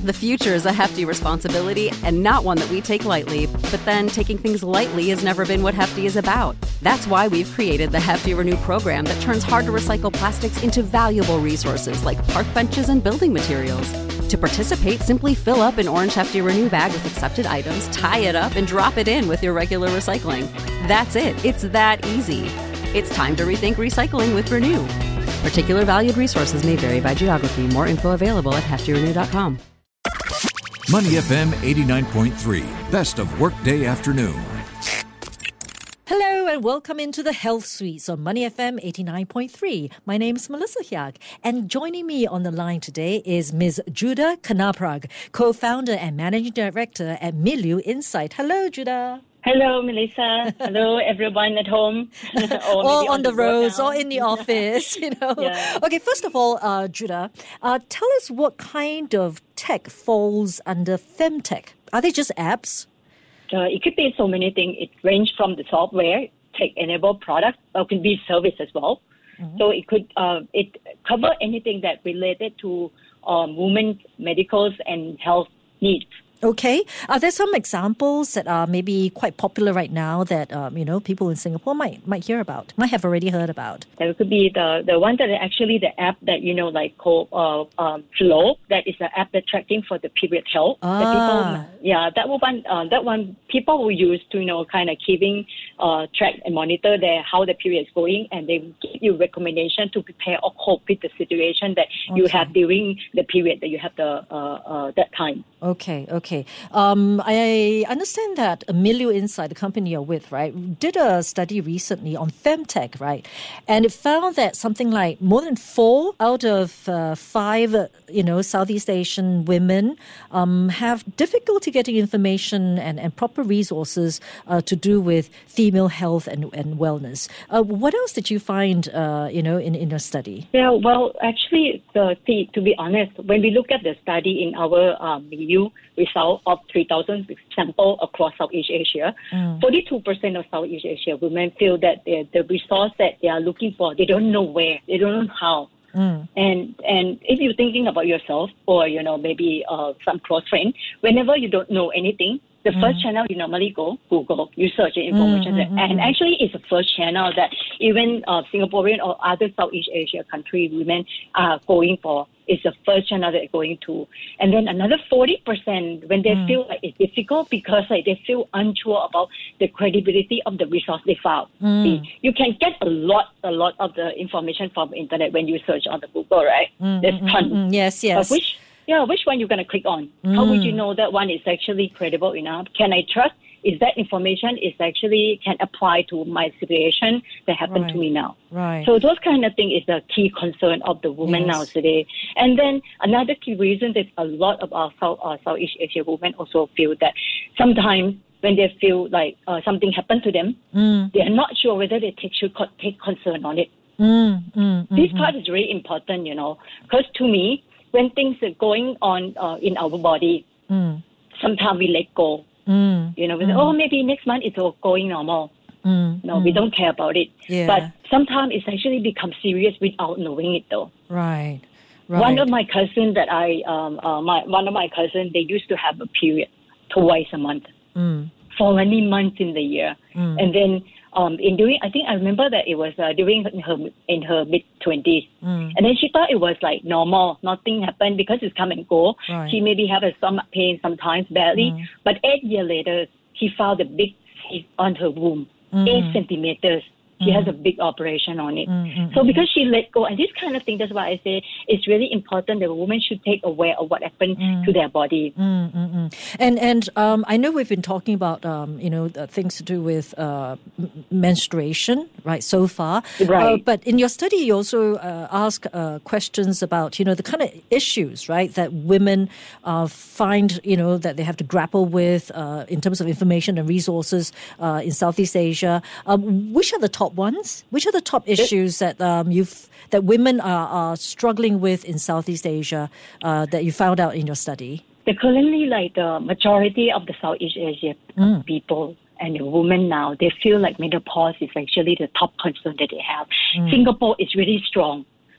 The future is a hefty responsibility and not one that we take lightly. But then taking things lightly has never been what Hefty is about. That's why we've created the Hefty Renew program that turns hard-to-recycle plastics into valuable resources like park benches and building materials. To participate, simply fill up an orange Hefty Renew bag with accepted items, tie it up, and drop it in with your regular recycling. That's it. It's that easy. It's time to rethink recycling with Renew. Particular valued resources may vary by geography. More info available at heftyrenew.com. Money FM 89.3, best of workday afternoon. Hello and welcome into the Health Suites on Money FM 89.3. My name is Melissa Hiag, and joining me on the line today is Ms. Judah Kanaprag, co-founder and managing director at Milieu Insight. Hello, Judah. Hello, Melissa. Hello, everyone at home. Or on the roads, or in the office, Yeah. Okay, first of all, Judah, tell us what kind of tech falls under femtech. Are they just apps? It could be so many things. It ranges from the software, tech-enabled product, or could be service as well. Mm-hmm. So it could cover anything that related to women's medicals and health needs. Okay. Are there some examples that are maybe quite popular right now that, people in Singapore might hear about, might have already heard about? There could be the one that actually the app that, called Flow. That is an app that tracking for the period health. That one people will use to, kind of keeping track and monitor how the period is going, and they give you recommendation to prepare or cope with the situation that you have during the period that you have that time. Okay. I understand that Milieu Insight, the company you're with, right, did a study recently on femtech, right? And it found that something like more than 4 out of 5, Southeast Asian women have difficulty getting information and proper resources to do with female health and wellness. What else did you find, in your study? Yeah, well, actually, to be honest, when we look at the study in our Milieu result of 3,000 samples across Southeast Asia, 42% of Southeast Asia women feel that the resource that they are looking for, they don't know where, they don't know how. And if you're thinking about yourself or, maybe some close friend, whenever you don't know anything, the first channel you normally go, Google, you search information. And actually it's the first channel that even Singaporean or other Southeast Asia country women are going for. It's the first channel they're going to. And then another 40% when they feel like it's difficult because they feel unsure about the credibility of the resource they found. You can get a lot of the information from the internet when you search on the Google, right? There's tons. Yes. Which one you're going to click on? How would you know that one is actually credible enough? Can I trust? Is that information can apply to my situation that happened to me now? Right. So those kind of things is the key concern of the women now today. And then another key reason is a lot of our Southeast Asia women also feel that sometimes when they feel like something happened to them, they are not sure whether they should take concern on it. This part is really important, because to me, when things are going on in our body, sometimes we let go. We say, maybe next month it's all going normal. We don't care about it. Yeah. But sometimes it's actually become serious without knowing it, though. Right. One of my cousins they used to have a period twice a month for many months in the year, and then I think I remember that it was during in her mid-20s. And then she thought it was like normal. Nothing happened because it's come and go. Right. She maybe have a stomach pain sometimes badly. But 8 years later, she found a big cyst on her womb, 8 centimeters. She has a big operation on it. So because she let go, and this kind of thing, that's why I say it's really important that a woman should take aware of what happened to their body. And I know we've been talking about, things to do with menstruation, right, so far. Right. But in your study, you also ask questions about, the kind of issues, right, that women find, that they have to grapple with in terms of information and resources in Southeast Asia. Which are the top ones? Which are the top issues that that women are struggling with in Southeast Asia that you found out in your study? Currently, like the majority of the Southeast Asia people and the women now, they feel like menopause is actually the top concern that they have. Singapore is really strong.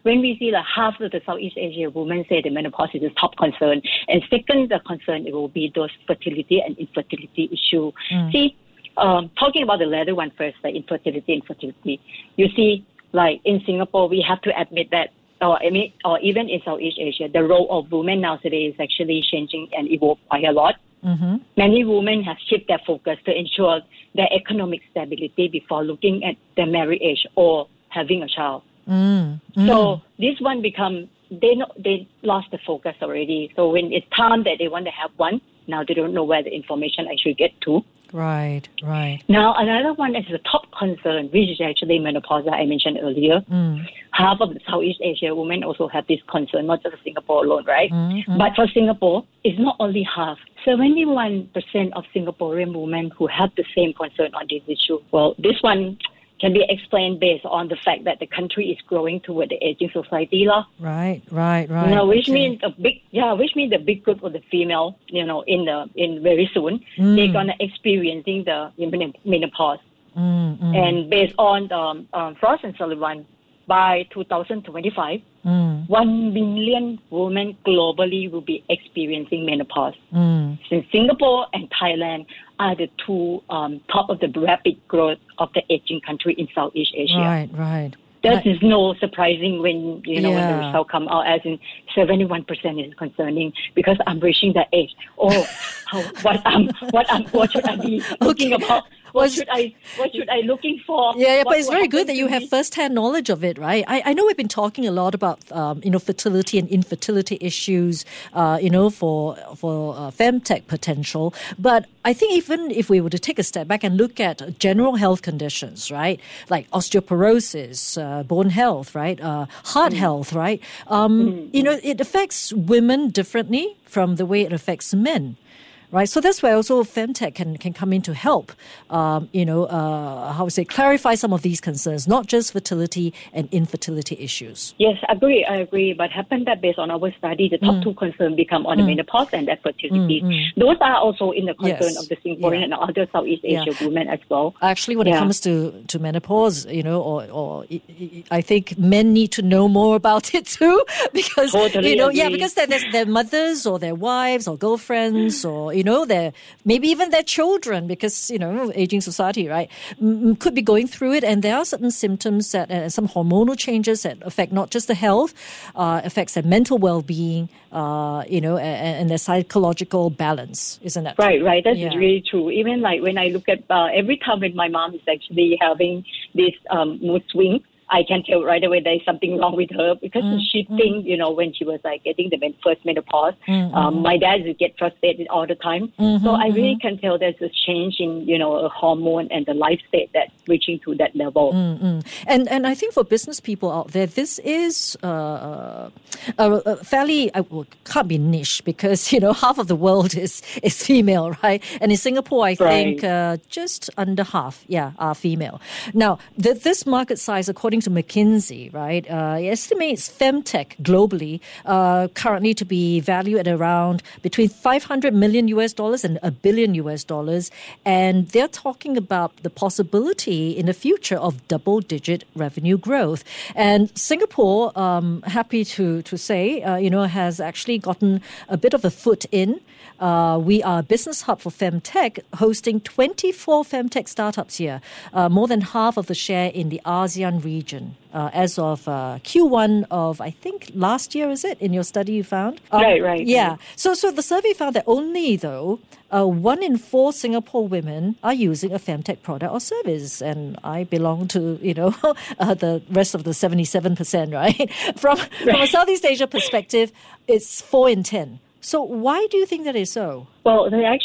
when we see half of the Southeast Asia women say the menopause is the top concern, and second the concern, it will be those fertility and infertility issue. See, talking about the latter one first, the infertility, you see, like in Singapore, we have to admit that, or even in Southeast Asia, the role of women nowadays is actually changing and evolved quite a lot. Many women have shifted their focus to ensure their economic stability before looking at their marriage or having a child. So this one they lost the focus already. So when it's time that they want to have one, now they don't know where the information actually get to. Right. Now, another one is the top concern, which is actually menopause that I mentioned earlier. Half of the Southeast Asia women also have this concern, not just Singapore alone, right? But for Singapore, it's not only half. 71% of Singaporean women who have the same concern on this issue. Well, this one can be explained based on the fact that the country is growing toward the aging society, Right. Which means the big group of the female, in very soon, they're gonna experiencing the menopause. And based on the Frost and Sullivan, by 2025, 1 million women globally will be experiencing menopause. Since Singapore and Thailand are the two top of the rapid growth of the aging country in Southeast Asia. Right. That is no surprising when when the result come out, as in 71% is concerning, because I'm reaching that age. What should I be looking about? What should I looking for? Yeah, but it's very good that you have first-hand knowledge of it, right? I know we've been talking a lot about fertility and infertility issues, for femtech potential. But I think even if we were to take a step back and look at general health conditions, right, like osteoporosis, bone health, right, heart health, right, it affects women differently from the way it affects men. Right, so that's where also femtech can come in to help, clarify some of these concerns, not just fertility and infertility issues. Yes, I agree. But happened that based on our study, the top two concerns become on the menopause and that fertility. Those are also in the concern of the Singaporean and other Southeast Asian women as well. Actually, when it comes to menopause, or I think men need to know more about it too, because because their mothers or their wives or girlfriends or maybe even their children, because, aging society, right, could be going through it. And there are certain symptoms that some hormonal changes that affect not just the health, affects their mental well-being, and their psychological balance, isn't that right? Right. That's really true. Even like when I look at every time when my mom is actually having this mood swing, I can tell right away there's something wrong with her, because she thinks, when she was like getting the first menopause, my dad would get frustrated all the time. So I really can tell there's a change in, a hormone and the life state that's reaching to that level. And I think for business people out there, this is a fairly, can't be niche, because, half of the world is female, right? And in Singapore, I think just under half, are female. Now, this market size, according to McKinsey, right, estimates femtech globally currently to be valued at around between $500 million and $1 billion, and they're talking about the possibility in the future of double-digit revenue growth. And Singapore, happy to say, has actually gotten a bit of a foot in. We are a business hub for femtech, hosting 24 femtech startups here, more than half of the share in the ASEAN region. As of Q1 of, I think, last year, is it, in your study you found? Right. Yeah. So the survey found that only, though, 1 in 4 Singapore women are using a femtech product or service. And I belong to, the rest of the 77%, right? From a Southeast Asia perspective, it's 4 in 10. So why do you think that is so? Well,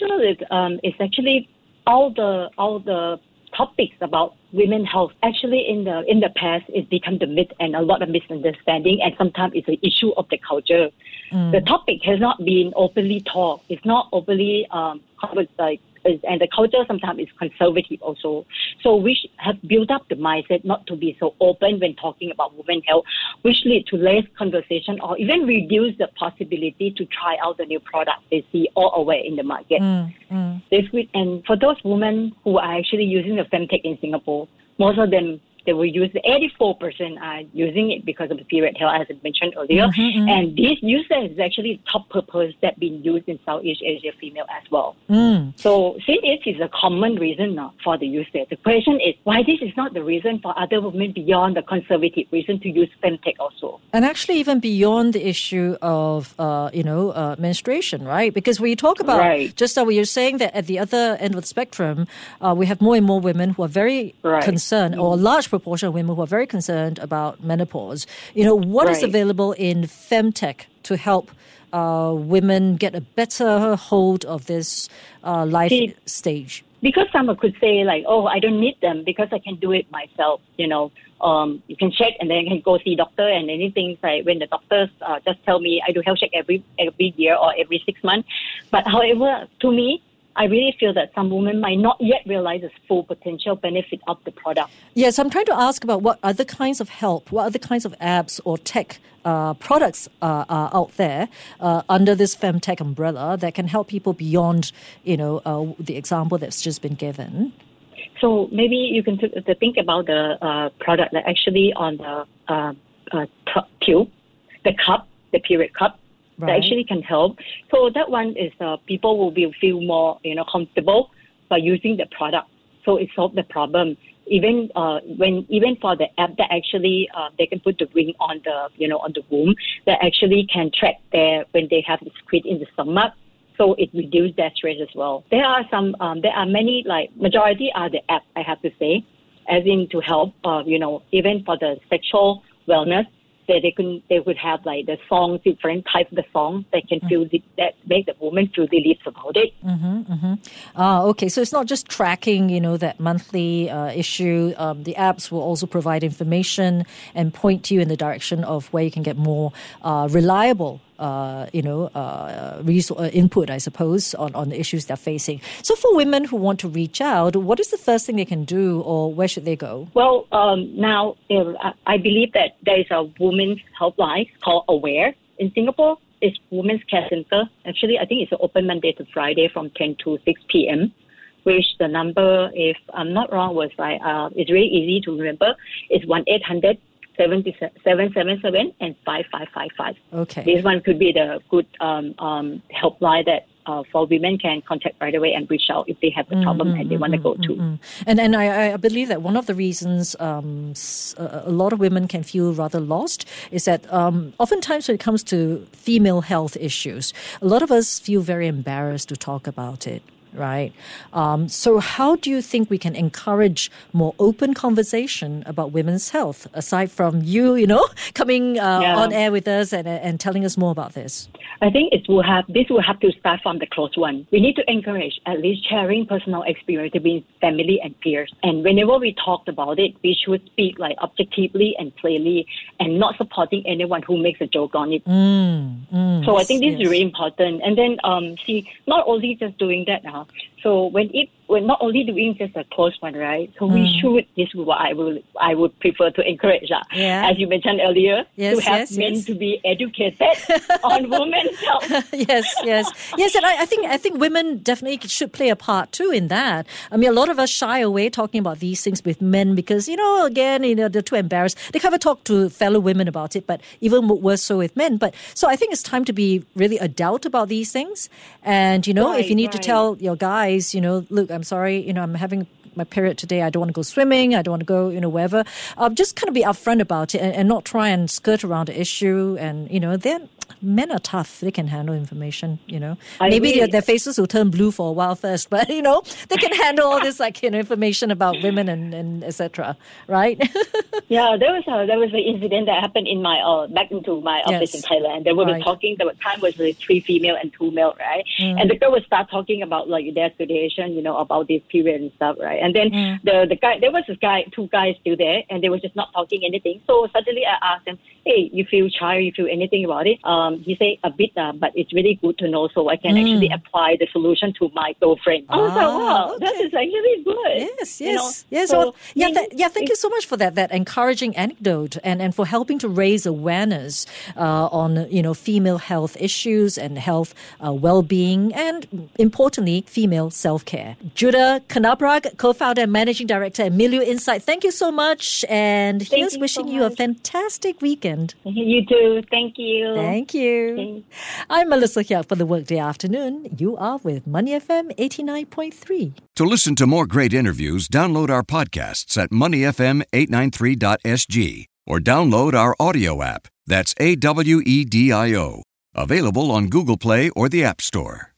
it's actually all the topics about women's health. Actually, in the past, it become the myth and a lot of misunderstanding, and sometimes it's an issue of the culture. The topic has not been openly talked. It's not openly and the culture sometimes is conservative also. So we have built up the mindset not to be so open when talking about women's health, which lead to less conversation or even reduce the possibility to try out the new product they see all over in the market. And for those women who are actually using the femtech in Singapore, most of them they will use 84% are using it because of the period health, as I mentioned earlier. And this usage is actually the top purpose that been used in Southeast Asia female as well. So since it is a common reason for the usage, the question is why this is not the reason for other women beyond the conservative reason to use Femtech also. And actually even beyond the issue of, menstruation, right? Because when you talk about, just now you're saying that at the other end of the spectrum, we have more and more women who are very concerned, or a large proportion of women who are very concerned about menopause. What is available in Femtech to help women get a better hold of this life stage? Because someone could say like, oh, I don't need them because I can do it myself, you can check and then you can go see doctor and anything like when the doctors just tell me I do health check every year or every 6 months. But however, to me, I really feel that some women might not yet realize the full potential benefit of the product. Yes, I'm trying to ask about what other kinds of help, what other kinds of apps or tech products are out there under this Femtech umbrella that can help people beyond, the example that's just been given. So maybe you can think about the product that actually on the tube, the cup, the period cup. That actually can help. So that one is people will feel more comfortable by using the product. So it solves the problem. Even for the app that actually they can put the ring on the on the womb that actually can track when they have the squid in the stomach. So it reduces their stress as well. There are many, like majority are the app, I have to say, as in to help even for the sexual wellness. They could have like the songs, different types of the songs that can that make the woman feel relieved about it. Okay. So it's not just tracking, that monthly issue. The apps will also provide information and point you in the direction of where you can get more reliable input, I suppose, on the issues they're facing. So for women who want to reach out, what is the first thing they can do or where should they go? Well, now I believe that there is a women's helpline called Aware in Singapore. It's Women's Care Center. Actually, I think it's open Monday to Friday from 10 to 6 p.m., which the number, if I'm not wrong, was like, it's really easy to remember. It's 1-800 777 and 5555. Okay. This one could be the good helpline that for women can contact right away and reach out if they have a problem and they want to go to. And I believe that one of the reasons a lot of women can feel rather lost is that oftentimes when it comes to female health issues, a lot of us feel very embarrassed to talk about it. Right. So how do you think we can encourage more open conversation about women's health, aside from you, coming on air with us and telling us more about this? I think this will have to start from the close one. We need to encourage at least sharing personal experience between family and peers. And whenever we talked about it, we should speak like objectively and clearly and not supporting anyone who makes a joke on it. So I think this is really important. And then not only just doing that now. So we're not only doing just a close one, right? So we should. This is what I would prefer to encourage. As you mentioned earlier, to have men to be educated on women's health. Yes. And I think women definitely should play a part too in that. I mean, a lot of us shy away talking about these things with men because they're too embarrassed. They can't talk to fellow women about it, but even worse so with men. But so I think it's time to be really adult about these things. And if you need to tell your guys, look, I'm sorry, I'm having my period today. I don't want to go swimming. I don't want to go, wherever. Just kind of be upfront about it and not try and skirt around the issue. And, then men are tough. They can handle information, Maybe their faces will turn blue for a while first, but, they can handle all this, information about women and et cetera, right? Yeah, there was an incident that happened in my back into my office in Thailand. They were talking. The time was 3 female and 2 male, right? And the girl would start talking about their situation, about this period and stuff, right? And then the guy, there was 2 guys still there, and they were just not talking anything. So suddenly I asked them, "Hey, you feel shy? You feel anything about it?" he said a bit, but it's really good to know so I can actually apply the solution to my girlfriend. I was like, wow, that is actually good. Yes. Thank you so much for that encouraging anecdote and for helping to raise awareness on, female health issues and health well-being and, importantly, female self-care. Judah Knabrach, co-founder and managing director at Milieu Insight. Thank you so much, and here's wishing you a fantastic weekend. You too. Thank you. Thank you. I'm Melissa here for the Workday Afternoon. You are with Money FM 89.3. To listen to more great interviews, download our podcasts at moneyfm893.sg or download our audio app. That's AWEDIO. Available on Google Play or the App Store.